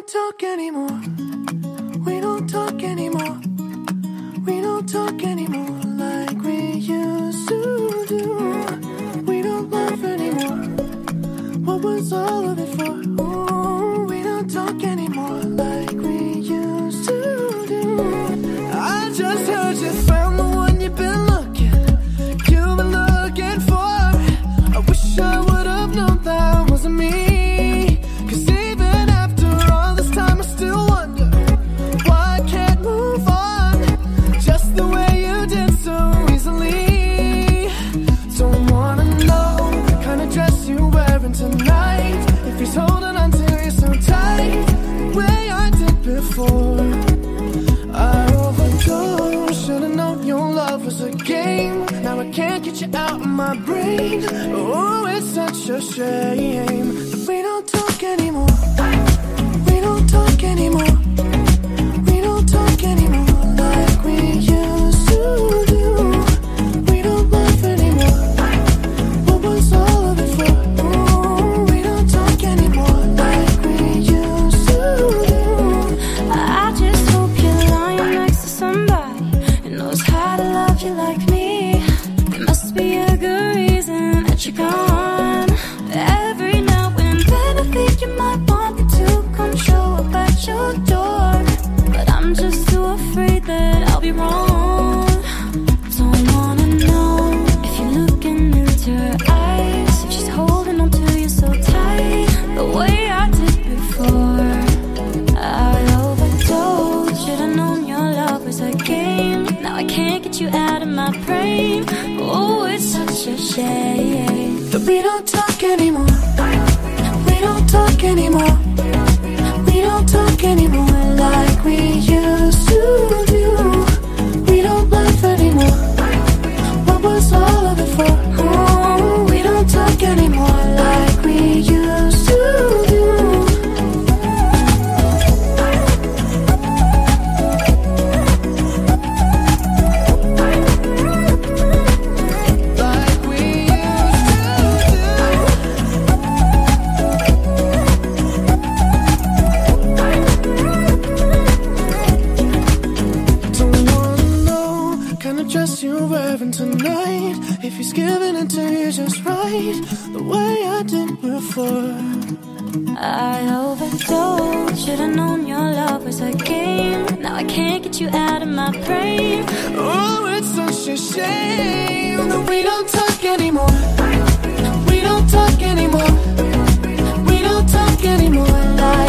talk anymore. We don't talk anymore. We don't talk anymore like we used to do. We don't laugh anymore. What was all of it for? Ooh, we don't talk anymore like we used to do. I just heard you found the one you've been looking for. I wish I would have known that wasn't me. 'Cause even after all this time I still wonder why I can't move on just the way you did so easily. Don't wanna know the kind of dress you're wearing tonight, if he's holding on to you so tight the way I did before. I overdosed, should've known your love was a game. Now I can't get you out of my brain. Oh, it's such a shame that we don't talk anymore. We don't talk anymore. We don't talk anymore like we used to do. We don't laugh anymore. What was all of it for? Oh, we don't talk anymore like we used to do. I just hope you're lying next to somebody who knows how to love you like me. There must be a good reason that you're gone. Every now and then I think you might want me to come show up at your door, but I'm just too afraid that I'll be wrong. Don't wanna know if you're looking into her eyes, if she's holding on to you so tight the way I did before. I overdosed, should've known your love was a game. Now I can't get you out of my brain. Oh, it's such a shame that we don't talk anymore. We don't talk anymore. We don't talk anymore like we used to do. We don't laugh anymore. What was all of it for? Oh, we don't talk anymore like we used to do. Dress you're wearing tonight, if he's giving it to you just right the way I did before. I overdosed, should've known your love was a game. Now I can't get you out of my brain. Oh, it's such a shame that we don't talk anymore. We don't talk anymore. We don't talk anymore like